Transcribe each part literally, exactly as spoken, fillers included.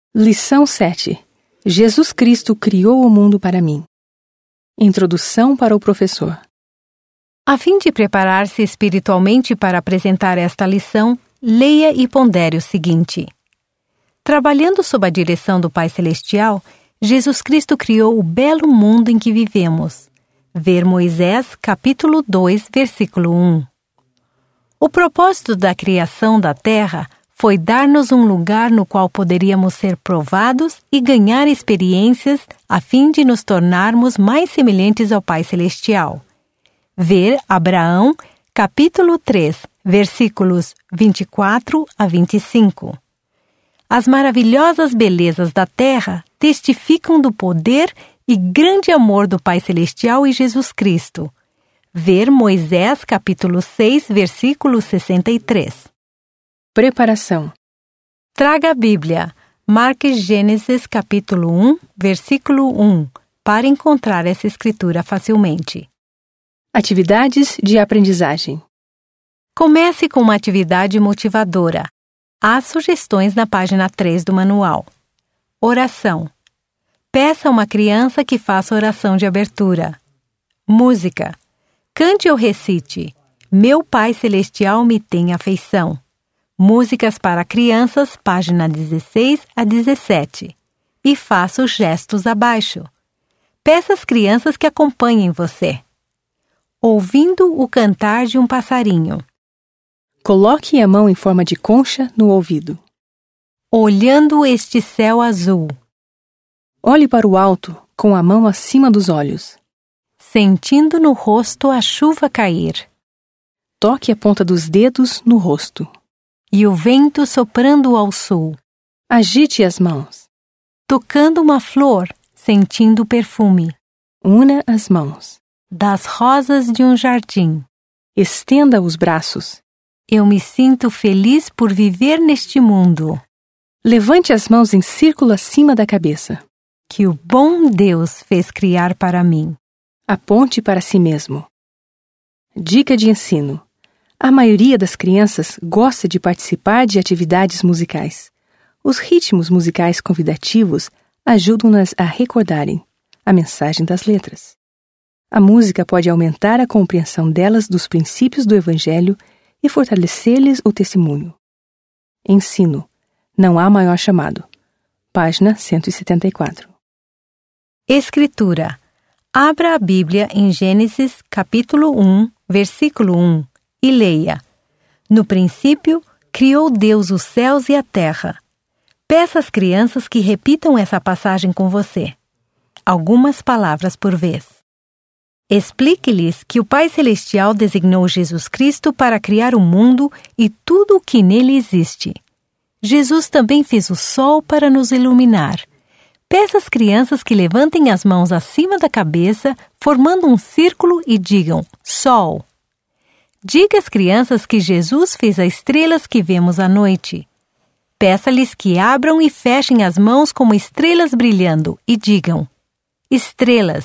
Lição sete. Jesus Cristo criou o mundo para mim. Introdução para o professor. A fim de preparar-se espiritualmente para apresentar esta lição, leia e pondere o seguinte. Trabalhando sob a direção do Pai Celestial, Jesus Cristo criou o belo mundo em que vivemos. Ver Moisés, capítulo dois, versículo um. O propósito da criação da Terra foi dar-nos um lugar no qual poderíamos ser provados e ganhar experiências a fim de nos tornarmos mais semelhantes ao Pai Celestial. Ver Abraão, capítulo três, versículos vinte e quatro a vinte e cinco. As maravilhosas belezas da Terra testificam do poder e grande amor do Pai Celestial e Jesus Cristo. Ver Moisés, capítulo seis, versículo sessenta e três. Preparação. Traga a Bíblia. Marque Gênesis, capítulo um, versículo um, para encontrar essa escritura facilmente. Atividades de aprendizagem. Comece com uma atividade motivadora. Há sugestões na página três do manual. Oração. Peça a uma criança que faça oração de abertura. Música. Cante ou recite. Meu Pai Celestial me tem afeição. Músicas para crianças, página dezesseis a dezessete. E faça os gestos abaixo. Peça às crianças que acompanhem você. Ouvindo o cantar de um passarinho. Coloque a mão em forma de concha no ouvido. Olhando este céu azul. Olhe para o alto, com a mão acima dos olhos. Sentindo no rosto a chuva cair. Toque a ponta dos dedos no rosto. E o vento soprando ao sul. Agite as mãos. Tocando uma flor, sentindo o perfume. Una as mãos. Das rosas de um jardim. Estenda os braços. Eu me sinto feliz por viver neste mundo. Levante as mãos em círculo acima da cabeça. Que o bom Deus fez criar para mim. Aponte para si mesmo. Dica de ensino. A maioria das crianças gosta de participar de atividades musicais. Os ritmos musicais convidativos ajudam-nas a recordarem a mensagem das letras. A música pode aumentar a compreensão delas dos princípios do Evangelho e fortalecer-lhes o testemunho. Ensino. Não há maior chamado. Página cento e setenta e quatro. Escritura. Abra a Bíblia em Gênesis, capítulo um, versículo um, e leia. No princípio, criou Deus os céus e a terra. Peça às crianças que repitam essa passagem com você. Algumas palavras por vez. Explique-lhes que o Pai Celestial designou Jesus Cristo para criar o mundo e tudo o que nele existe. Jesus também fez o sol para nos iluminar. Peça às crianças que levantem as mãos acima da cabeça, formando um círculo e digam, Sol. Diga às crianças que Jesus fez as estrelas que vemos à noite. Peça-lhes que abram e fechem as mãos como estrelas brilhando e digam, Estrelas.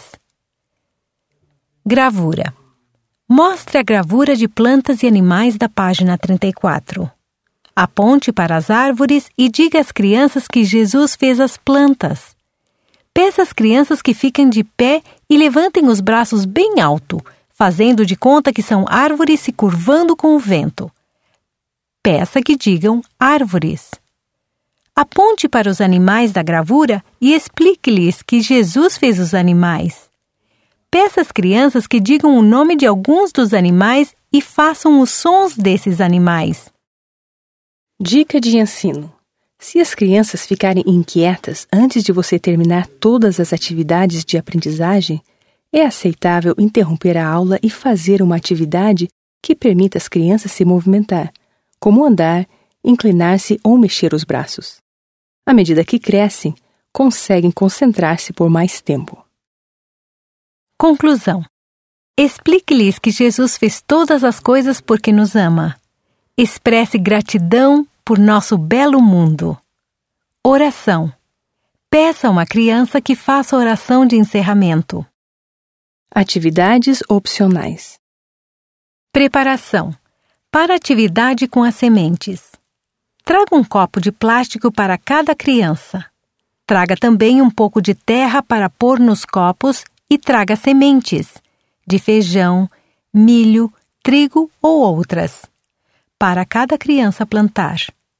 Gravura. Mostre a gravura de plantas e animais da página trinta e quatro. Aponte para as árvores e diga às crianças que Jesus fez as plantas. Peça às crianças que fiquem de pé e levantem os braços bem alto, fazendo de conta que são árvores se curvando com o vento. Peça que digam árvores. Aponte para os animais da gravura e explique-lhes que Jesus fez os animais. Peça às crianças que digam o nome de alguns dos animais e façam os sons desses animais. Dica de ensino. Se as crianças ficarem inquietas antes de você terminar todas as atividades de aprendizagem, é aceitável interromper a aula e fazer uma atividade que permita às crianças se movimentar, como andar, inclinar-se ou mexer os braços. À medida que crescem, conseguem concentrar-se por mais tempo. Conclusão. Explique-lhes que Jesus fez todas as coisas porque nos ama. Expresse gratidão por nosso belo mundo. Oração. Peça a uma criança que faça oração de encerramento. Atividades opcionais. Preparação. Para a atividade com as sementes. Traga um copo de plástico para cada criança. Traga também um pouco de terra para pôr nos copos e traga sementes de feijão, milho, trigo ou outras, para cada criança plantar.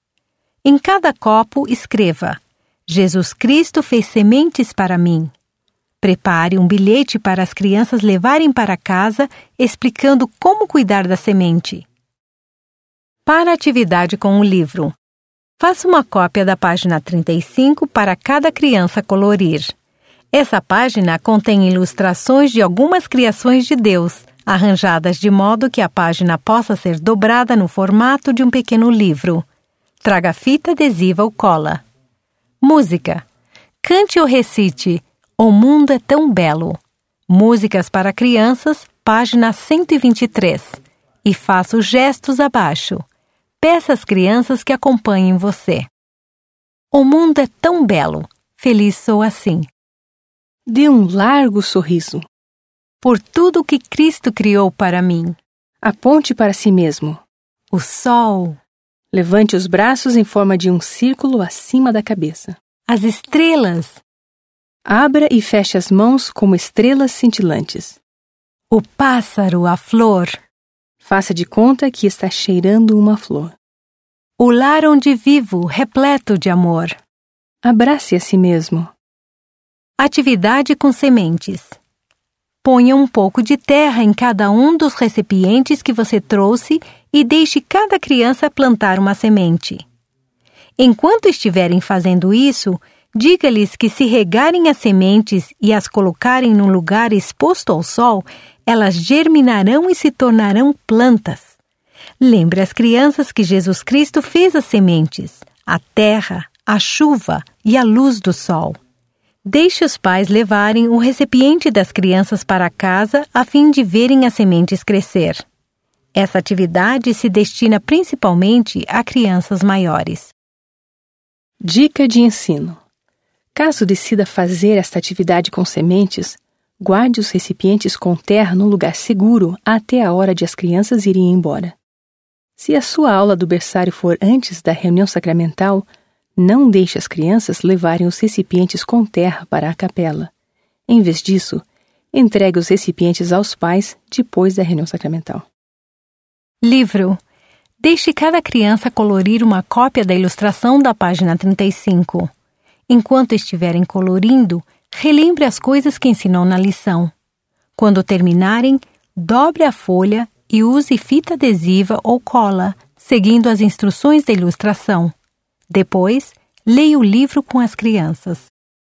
Em cada copo escreva: Jesus Cristo fez sementes para mim. Prepare um bilhete para as crianças levarem para casa, explicando como cuidar da semente. Para a atividade com o livro, faça uma cópia da página trinta e cinco para cada criança colorir. Essa página contém ilustrações de algumas criações de Deus, arranjadas de modo que a página possa ser dobrada no formato de um pequeno livro. Traga fita adesiva ou cola. Música. Cante ou recite O Mundo é Tão Belo. Músicas para Crianças, página cento e vinte e três. E faça os gestos abaixo. Peça às crianças que acompanhem você. O mundo é tão belo. Feliz sou assim. Dê um largo sorriso. Por tudo que Cristo criou para mim. Aponte para si mesmo. O sol. Levante os braços em forma de um círculo acima da cabeça. As estrelas. Abra e feche as mãos como estrelas cintilantes. O pássaro, a flor. Faça de conta que está cheirando uma flor. O lar onde vivo, repleto de amor. Abrace a si mesmo. Atividade com sementes. Ponha um pouco de terra em cada um dos recipientes que você trouxe e deixe cada criança plantar uma semente. Enquanto estiverem fazendo isso, diga-lhes que se regarem as sementes e as colocarem num lugar exposto ao sol, elas germinarão e se tornarão plantas. Lembre as crianças que Jesus Cristo fez as sementes, a terra, a chuva e a luz do sol. Deixe os pais levarem o recipiente das crianças para casa a fim de verem as sementes crescer. Essa atividade se destina principalmente a crianças maiores. Dica de ensino. Caso decida fazer esta atividade com sementes, guarde os recipientes com terra num lugar seguro até a hora de as crianças irem embora. Se a sua aula do berçário for antes da reunião sacramental, não deixe as crianças levarem os recipientes com terra para a capela. Em vez disso, entregue os recipientes aos pais depois da reunião sacramental. Livro. Deixe cada criança colorir uma cópia da ilustração da página trinta e cinco. Enquanto estiverem colorindo, relembre as coisas que ensinou na lição. Quando terminarem, dobre a folha e use fita adesiva ou cola, seguindo as instruções da ilustração. Depois, leia o livro com as crianças.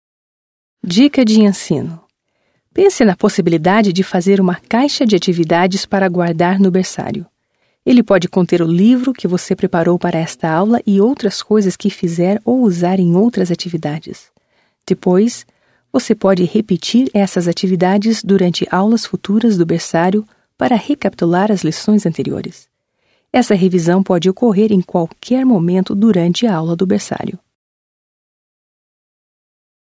Dica de ensino. Pense na possibilidade de fazer uma caixa de atividades para guardar no berçário. Ele pode conter o livro que você preparou para esta aula e outras coisas que fizer ou usar em outras atividades. Depois, você pode repetir essas atividades durante aulas futuras do berçário para recapitular as lições anteriores. Essa revisão pode ocorrer em qualquer momento durante a aula do berçário.